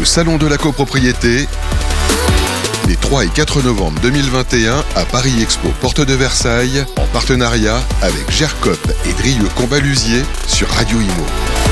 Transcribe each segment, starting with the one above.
Salon de la copropriété les 3 et 4 novembre 2021 à Paris Expo Porte de Versailles en partenariat avec GERCOP et Drieux Combalusier sur Radio Imo.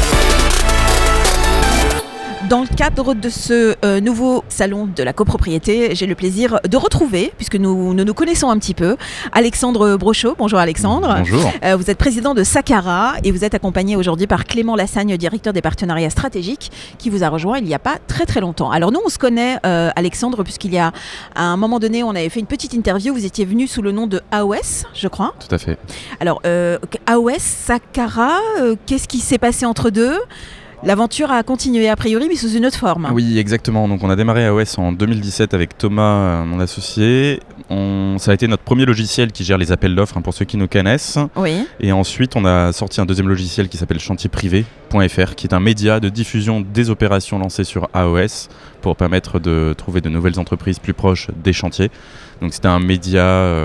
Dans le cadre de ce nouveau salon de la copropriété, j'ai le plaisir de retrouver, puisque nous nous connaissons un petit peu, Alexandre Brochot. Bonjour Alexandre. Bonjour. Vous êtes président de Sakara et vous êtes accompagné aujourd'hui par Clément Lassagne, directeur des partenariats stratégiques, qui vous a rejoint il n'y a pas très longtemps. Alors nous, on se connaît, Alexandre, puisqu'il y a à un moment donné, on avait fait une petite interview. Vous étiez venu sous le nom de AOS, je crois. Tout à fait. Alors, AOS, Sakara, qu'est-ce qui s'est passé entre deux ? L'aventure a continué a priori, mais sous une autre forme. Oui, exactement. Donc on a démarré AOS en 2017 avec Thomas, mon associé. Ça a été notre premier logiciel qui gère les appels d'offres, pour ceux qui nous connaissent. Oui. Et ensuite, on a sorti un deuxième logiciel qui s'appelle chantierprivé.fr, qui est un média de diffusion des opérations lancées sur AOS pour permettre de trouver de nouvelles entreprises plus proches des chantiers. Donc c'était un média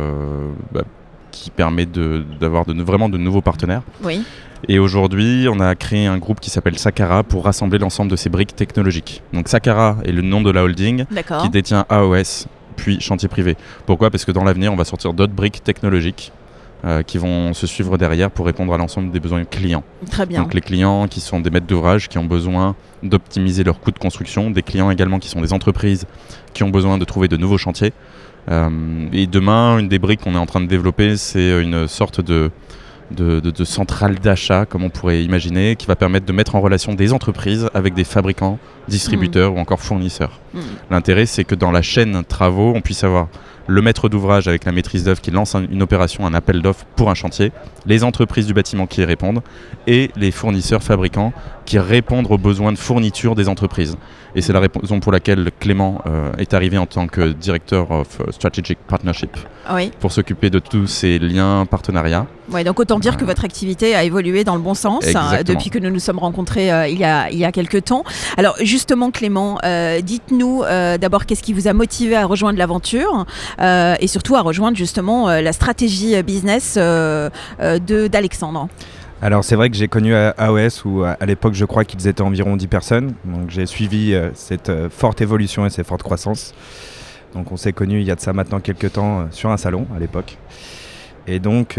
qui permet d'avoir vraiment de nouveaux partenaires. Oui. Et aujourd'hui, on a créé un groupe qui s'appelle Sakara pour rassembler l'ensemble de ces briques technologiques. Donc Sakara est le nom de la holding qui détient AOS, puis Chantier Privé. Pourquoi ? Parce que dans l'avenir, on va sortir d'autres briques technologiques qui vont se suivre derrière pour répondre à l'ensemble des besoins clients. Très bien. Donc les clients qui sont des maîtres d'ouvrage, qui ont besoin d'optimiser leurs coûts de construction, des clients également qui sont des entreprises qui ont besoin de trouver de nouveaux chantiers. Et demain, une des briques qu'on est en train de développer, c'est une sorte de centrale d'achat, comme on pourrait imaginer, qui va permettre de mettre en relation des entreprises avec des fabricants, distributeurs ou encore fournisseurs. L'intérêt, c'est que dans la chaîne travaux, on puisse avoir le maître d'ouvrage avec la maîtrise d'œuvre qui lance une opération, un appel d'offres pour un chantier, les entreprises du bâtiment qui y répondent et les fournisseurs fabricants qui répondent aux besoins de fourniture des entreprises. Et c'est la raison pour laquelle Clément est arrivé en tant que directeur of Strategic Partnership pour s'occuper de tous ces liens partenariats. Ouais, donc autant dire que votre activité a évolué dans le bon sens depuis que nous nous sommes rencontrés il y a quelques temps. Alors justement Clément, dites-nous d'abord qu'est-ce qui vous a motivé à rejoindre l'aventure et surtout à rejoindre justement la stratégie business d'Alexandre. Alors c'est vrai que j'ai connu AOS où à l'époque je crois qu'ils étaient environ 10 personnes. Donc j'ai suivi cette forte évolution et cette forte croissance. Donc on s'est connus il y a de ça maintenant quelques temps sur un salon à l'époque. Et donc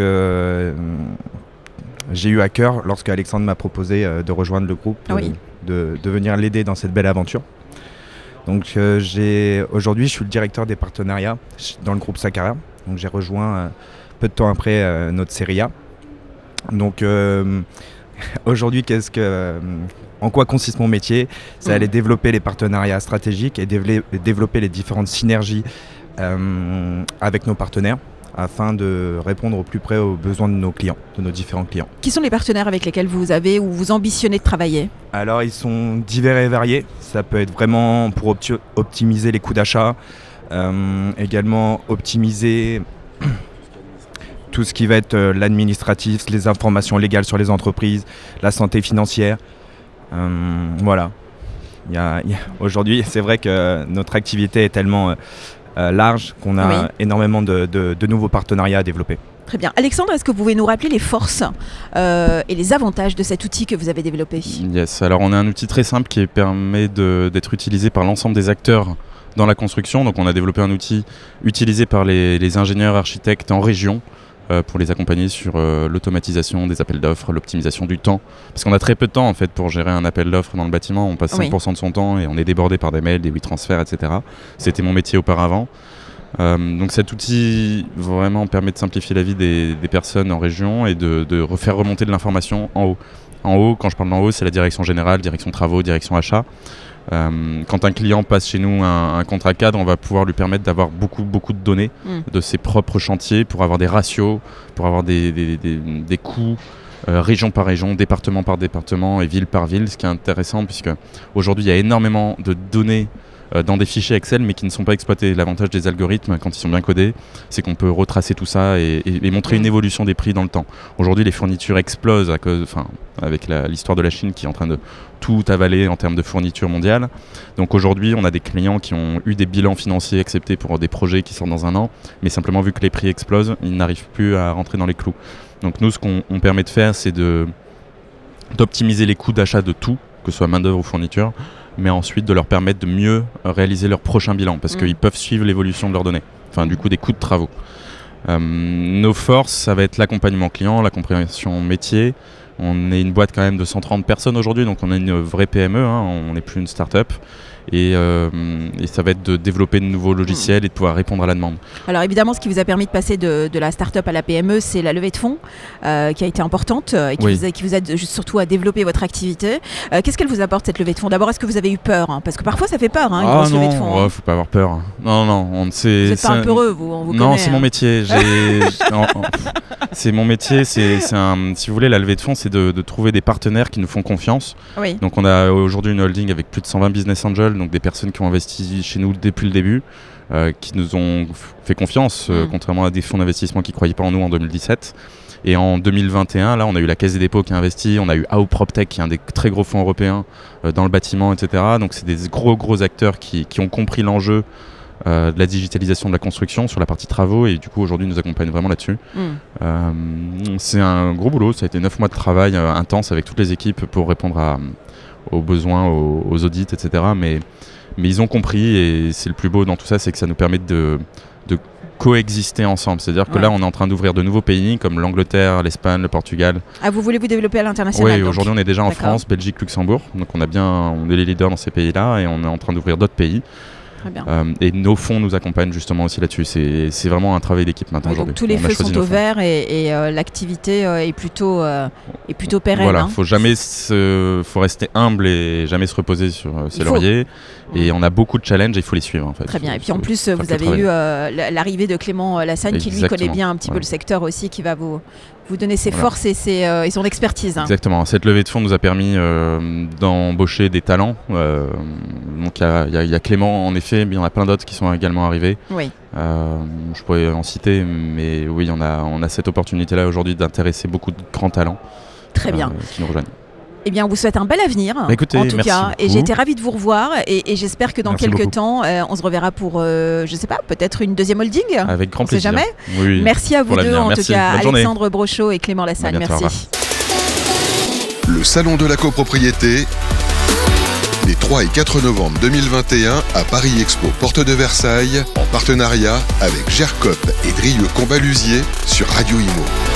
j'ai eu à cœur, lorsque Alexandre m'a proposé de rejoindre le groupe, de venir l'aider dans cette belle aventure. Donc aujourd'hui je suis le directeur des partenariats dans le groupe Sakara. Donc j'ai rejoint peu de temps après notre série A. Donc aujourd'hui, en quoi consiste mon métier ? C'est aller développer les partenariats stratégiques et développer les différentes synergies avec nos partenaires afin de répondre au plus près aux besoins de nos clients, de nos différents clients. Qui sont les partenaires avec lesquels vous avez ou vous ambitionnez de travailler ? Alors ils sont divers et variés. Ça peut être vraiment pour optimiser les coûts d'achat, également optimiser tout ce qui va être l'administratif, les informations légales sur les entreprises, la santé financière. Voilà. Aujourd'hui, c'est vrai que notre activité est tellement large qu'on a énormément de nouveaux partenariats à développer. Très bien. Alexandre, est-ce que vous pouvez nous rappeler les forces et les avantages de cet outil que vous avez développé ? Yes. Alors, on a un outil très simple qui permet d'être utilisé par l'ensemble des acteurs dans la construction. Donc, on a développé un outil utilisé par les ingénieurs architectes en région pour les accompagner sur l'automatisation des appels d'offres, l'optimisation du temps. Parce qu'on a très peu de temps en fait pour gérer un appel d'offres dans le bâtiment. On passe 5% de son temps et on est débordé par des mails, des transferts, etc. C'était mon métier auparavant. Donc cet outil vraiment permet de simplifier la vie des personnes en région et de refaire remonter de l'information en haut. En haut, quand je parle d'en haut, c'est la direction générale, direction travaux, direction achat. Quand un client passe chez nous un contrat cadre, on va pouvoir lui permettre d'avoir beaucoup de données de ses propres chantiers pour avoir des ratios, pour avoir des coûts région par région, département par département et ville par ville, ce qui est intéressant puisque aujourd'hui il y a énormément de données dans des fichiers Excel mais qui ne sont pas exploités. L'avantage des algorithmes quand ils sont bien codés, c'est qu'on peut retracer tout ça et montrer une évolution des prix dans le temps. Aujourd'hui les fournitures explosent avec l'histoire de la Chine qui est en train de tout avaler en termes de fournitures mondiales. Donc aujourd'hui on a des clients qui ont eu des bilans financiers acceptés pour des projets qui sortent dans un an, mais simplement vu que les prix explosent, ils n'arrivent plus à rentrer dans les clous. Donc nous ce qu'on permet de faire c'est d'optimiser les coûts d'achat de tout, que ce soit main d'œuvre ou fourniture, mais ensuite de leur permettre de mieux réaliser leur prochain bilan, parce qu'ils peuvent suivre l'évolution de leurs données, enfin du coup des coûts de travaux. Nos forces, ça va être l'accompagnement client, la compréhension métier. On est une boîte quand même de 130 personnes aujourd'hui, donc on est une vraie PME, on n'est plus une start-up. Et ça va être de développer de nouveaux logiciels et de pouvoir répondre à la demande. Alors évidemment, ce qui vous a permis de passer de la start-up à la PME, c'est la levée de fonds qui a été importante et qui vous aide surtout à développer votre activité. Qu'est-ce qu'elle vous apporte cette levée de fonds ? D'abord, est-ce que vous avez eu peur ? Parce que parfois ça fait peur, une grosse levée de fonds. Non, faut pas avoir peur. Non, vous n'êtes pas un peureux, on vous non, connaît, c'est mon métier. C'est mon métier. Si vous voulez, la levée de fonds, c'est de trouver des partenaires qui nous font confiance. Oui. Donc on a aujourd'hui une holding avec plus de 120 business angels, donc des personnes qui ont investi chez nous depuis le début, qui nous ont fait confiance, contrairement à des fonds d'investissement qui ne croyaient pas en nous en 2017. Et en 2021, là, on a eu la Caisse des dépôts qui a investi, on a eu AOPropTech, qui est un des très gros fonds européens dans le bâtiment, etc. Donc c'est des gros acteurs qui ont compris l'enjeu de la digitalisation de la construction sur la partie travaux, et du coup aujourd'hui nous accompagnent vraiment là-dessus. C'est un gros boulot, ça a été 9 mois de travail intense avec toutes les équipes pour répondre aux besoins, aux audits, etc. Mais ils ont compris, et c'est le plus beau dans tout ça, c'est que ça nous permet de coexister ensemble. C'est-à-dire que là, on est en train d'ouvrir de nouveaux pays comme l'Angleterre, l'Espagne, le Portugal. Ah, vous voulez vous développer à l'international ? Oui, aujourd'hui on est déjà en France, Belgique, Luxembourg. Donc on est les leaders dans ces pays-là, et on est en train d'ouvrir d'autres pays. Et nos fonds nous accompagnent justement aussi là-dessus. C'est vraiment un travail d'équipe maintenant aujourd'hui. Donc tous les feux sont au vert et l'activité est plutôt pérenne. Voilà, faut rester humble et jamais se reposer sur ses lauriers. Et on a beaucoup de challenges et il faut les suivre en fait. Très bien. Et puis en plus, vous avez eu l'arrivée de Clément Lassagne qui lui connaît bien un petit peu le secteur aussi, qui va vous donner ses forces et son expertise. Exactement. Cette levée de fonds nous a permis d'embaucher des talents. Donc il y a Clément en effet, mais il y en a plein d'autres qui sont également arrivés. Oui. Je pourrais en citer, mais oui, on a cette opportunité-là aujourd'hui d'intéresser beaucoup de grands talents. Très bien. Qui nous rejoignent. Eh bien, on vous souhaite un bel avenir, écoutez, en tout cas. Beaucoup. Et j'ai été ravie de vous revoir. Et j'espère que dans quelques temps, on se reverra pour, je ne sais pas, peut-être une deuxième holding. Avec grand plaisir. On ne sait jamais. Oui, merci à vous deux, en tout cas, Alexandre Brochot et Clément Lassagne. Merci. Le Salon de la copropriété, les 3 et 4 novembre 2021 à Paris Expo, porte de Versailles, en partenariat avec Gercop et Drieux Combalusier sur Radio Imo.